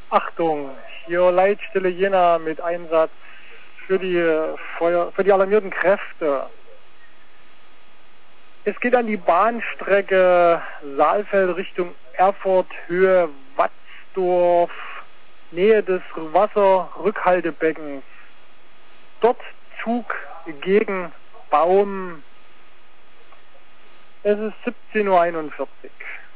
Achtung, hier Leitstelle Jena mit Einsatz für die alarmierten Kräfte. Es geht an die Bahnstrecke Saalfeld Richtung Erfurt, Höhe Watzdorf, Nähe des Wasserrückhaltebeckens. Dort Zug gegen Baum. Es ist 17:41 Uhr.